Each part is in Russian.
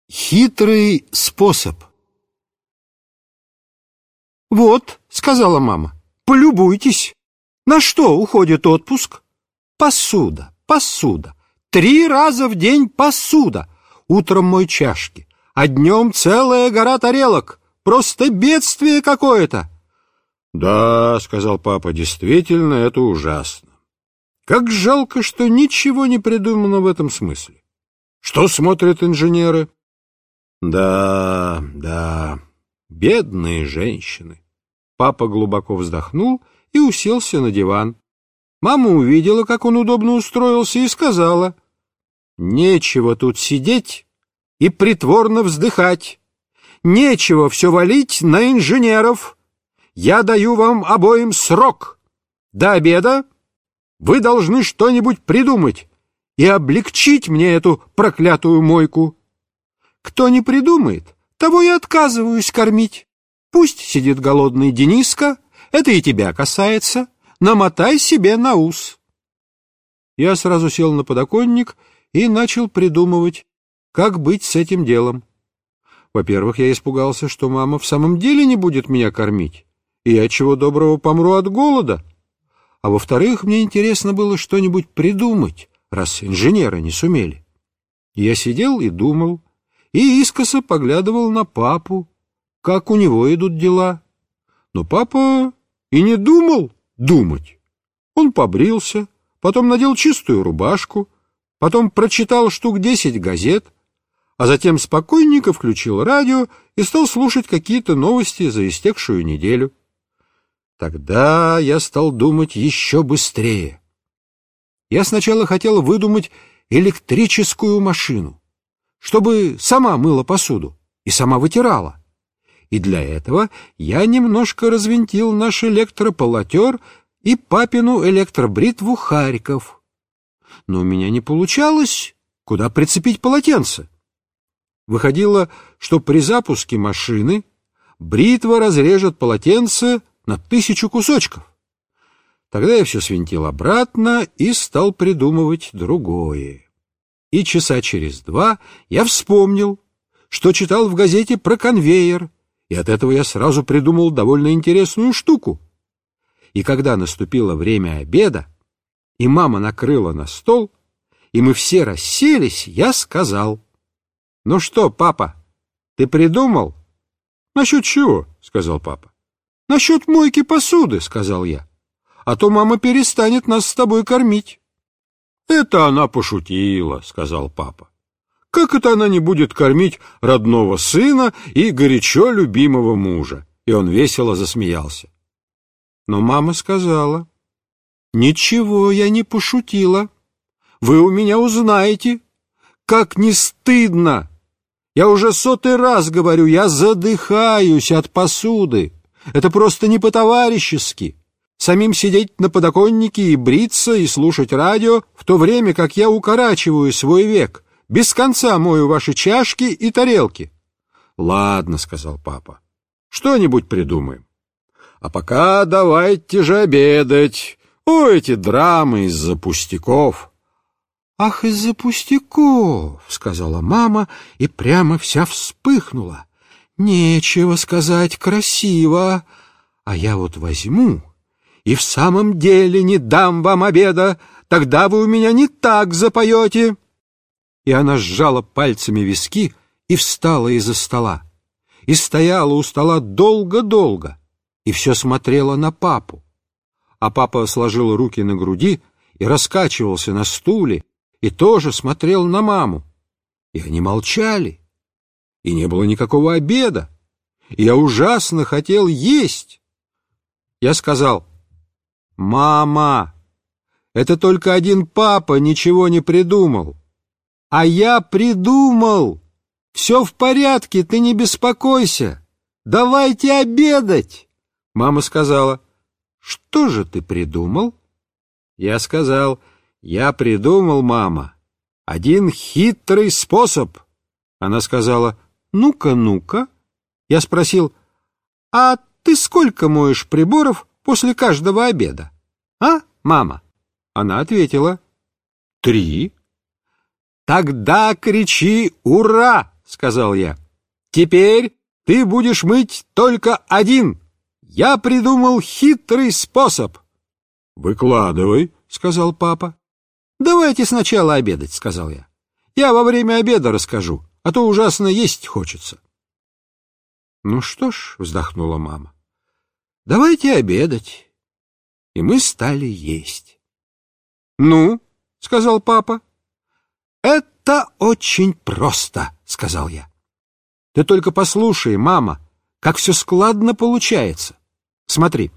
Хитрый способ. «Вот», — сказала мама, — «полюбуйтесь. На что уходит отпуск? Посуда, посуда. 3 раза в день посуда. Утром мой чашки, а днем целая гора тарелок. Просто бедствие какое-то». «Да», — сказал папа, — «действительно, это ужасно. Как жалко, что ничего не придумано в этом смысле. Что смотрят инженеры?» Да, бедные женщины. Папа глубоко вздохнул и уселся на диван. Мама увидела, как он удобно устроился, и сказала: «Нечего тут сидеть и притворно вздыхать. Нечего все валить на инженеров. Я даю вам обоим срок. До обеда вы должны что-нибудь придумать и облегчить мне эту проклятую мойку. Кто не придумает, того и отказываюсь кормить. Пусть сидит голодный Дениска, это и тебя касается. Намотай себе на ус». Я сразу сел на подоконник и начал придумывать, как быть с этим делом. Во-первых, я испугался, что мама в самом деле не будет меня кормить, и я чего доброго помру от голода. А во-вторых, мне интересно было что-нибудь придумать, раз инженеры не сумели. Я сидел и думал, и искоса поглядывал на папу, как у него идут дела. Но папа и не думал думать. Он побрился, потом надел чистую рубашку, потом прочитал штук 10 газет, а затем спокойненько включил радио и стал слушать какие-то новости за истекшую неделю. Тогда я стал думать еще быстрее. Я сначала хотел выдумать электрическую машину, чтобы сама мыла посуду и сама вытирала. И для этого я немножко развинтил наш электрополотер и папину электробритву «Харьков». Но у меня не получалось, куда прицепить полотенце. Выходило, что при запуске машины бритва разрежет полотенце на 1000 кусочков. Тогда я все свинтил обратно и стал придумывать другое. И часа через 2 я вспомнил, что читал в газете про конвейер, и от этого я сразу придумал довольно интересную штуку. И когда наступило время обеда, и мама накрыла на стол, и мы все расселись, я сказал: «Ну что, папа, ты придумал?» «Насчет чего?» — сказал папа. «Насчет мойки посуды», — сказал я. «А то мама перестанет нас с тобой кормить». «Это она пошутила», — сказал папа. «Как это она не будет кормить родного сына и горячо любимого мужа?» И он весело засмеялся. Но мама сказала: «Ничего я не пошутила. Вы у меня узнаете, как не стыдно. Я уже 100-й раз говорю, я задыхаюсь от посуды. Это просто не по-товарищески. Самим сидеть на подоконнике и бриться, и слушать радио, в то время как я укорачиваю свой век, без конца мою ваши чашки и тарелки». «Ладно», — сказал папа, — «что-нибудь придумаем. А пока давайте же обедать. О, эти драмы из-за пустяков». «Ах, из-за пустяков», — сказала мама и прямо вся вспыхнула. «Нечего сказать, красиво. А я вот возьму и в самом деле не дам вам обеда, тогда вы у меня не так запоете». И она сжала пальцами виски и встала из-за стола. И стояла у стола долго-долго, и все смотрела на папу. А папа сложил руки на груди и раскачивался на стуле, и тоже смотрел на маму. И они молчали, и не было никакого обеда. И я ужасно хотел есть. Я сказал: «Мама, это только один папа ничего не придумал. А я придумал. Все в порядке, ты не беспокойся. Давайте обедать». Мама сказала: «Что же ты придумал?» Я сказал: «Я придумал, мама, один хитрый способ». Она сказала: «Ну-ка, ну-ка». Я спросил: «А ты сколько моешь приборов после каждого обеда? А, мама?» Она ответила: 3. «Тогда кричи «Ура!», — сказал я. Теперь ты будешь мыть только один. Я придумал хитрый способ. Выкладывай, сказал папа. Давайте сначала обедать, сказал я. Я во время обеда расскажу, а то ужасно есть хочется. Ну что ж, вздохнула мама, давайте обедать. И мы стали есть. Ну, сказал папа. Это очень просто, сказал я. Ты только послушай, мама, как все складно получается. Смотри,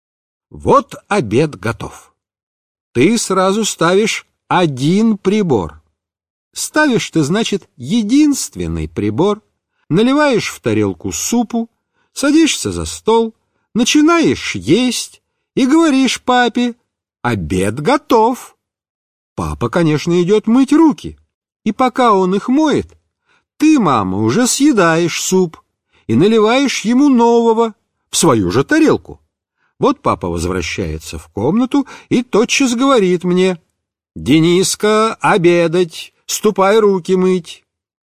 вот обед готов. Ты сразу ставишь один прибор. Ставишь ты, значит, единственный прибор, наливаешь в тарелку супу, садишься за стол, начинаешь есть и говоришь папе: «Обед готов». Папа, конечно, идет мыть руки, и пока он их моет, ты, мама, уже съедаешь суп и наливаешь ему нового в свою же тарелку. Вот папа возвращается в комнату и тотчас говорит мне: «Дениска, обедать, ступай руки мыть».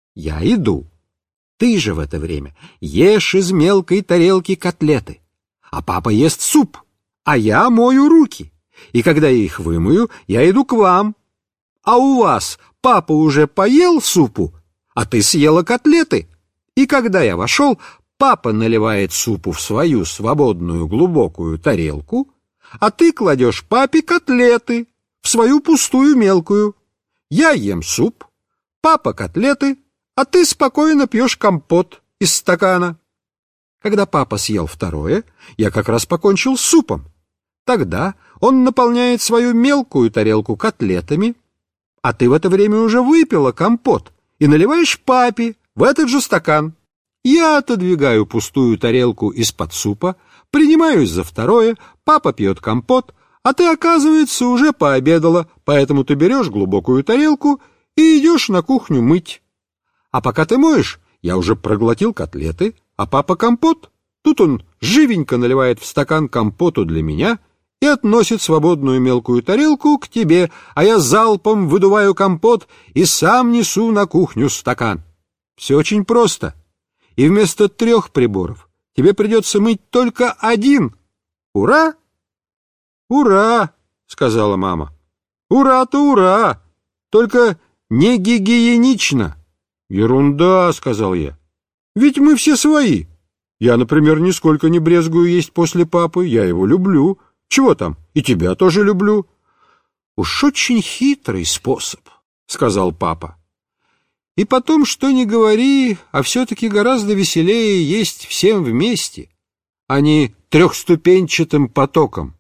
Я иду. Ты же в это время ешь из мелкой тарелки котлеты, а папа ест суп, а я мою руки. И когда я их вымою, я иду к вам. А у вас папа уже поел супу, а ты съела котлеты. И когда я вошел, папа наливает супу в свою свободную глубокую тарелку, а ты кладешь папе котлеты в свою пустую мелкую. Я ем суп, папа котлеты, а ты спокойно пьешь компот из стакана. Когда папа съел второе, я как раз покончил с супом. Тогда он наполняет свою мелкую тарелку котлетами, а ты в это время уже выпила компот и наливаешь папе в этот же стакан. Я отодвигаю пустую тарелку из-под супа, принимаюсь за второе, папа пьет компот, а ты, оказывается, уже пообедала, поэтому ты берешь глубокую тарелку и идешь на кухню мыть. А пока ты моешь, я уже проглотил котлеты, а папа компот. Тут он живенько наливает в стакан компоту для меня и относит свободную мелкую тарелку к тебе, а я залпом выдуваю компот и сам несу на кухню стакан. Все очень просто. И вместо 3 приборов тебе придется мыть только один. Ура? Ура, сказала мама. Ура-то ура, только не гигиенично. Ерунда, сказал я. Ведь мы все свои. Я, например, нисколько не брезгую есть после папы, я его люблю. Чего там, и тебя тоже люблю. Уж очень хитрый способ, сказал папа. И потом, что ни говори, а все-таки гораздо веселее есть всем вместе, а не 3-ступенчатым потоком.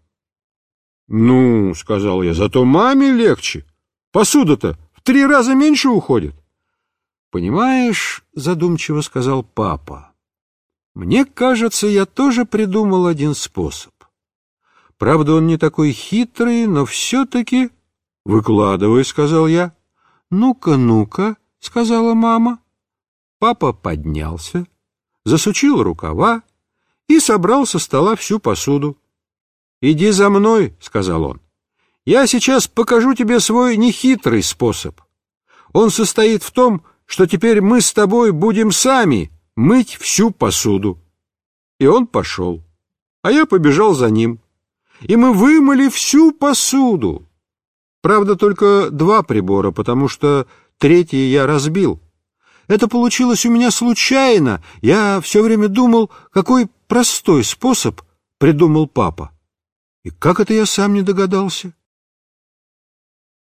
Ну, сказал я, зато маме легче. Посуда-то в 3 раза меньше уходит. Понимаешь, задумчиво сказал папа, мне кажется, я тоже придумал один способ. Правда, он не такой хитрый, но все-таки... Выкладывай, сказал я. Ну-ка, ну-ка, сказала мама. Папа поднялся, засучил рукава и собрал со стола всю посуду. «Иди за мной», — сказал он. «Я сейчас покажу тебе свой нехитрый способ. Он состоит в том, что теперь мы с тобой будем сами мыть всю посуду». И он пошел, а я побежал за ним. И мы вымыли всю посуду. Правда, только 2 прибора, потому что 3-й я разбил. Это получилось у меня случайно. Я все время думал, какой простой способ придумал папа. И как это я сам не догадался?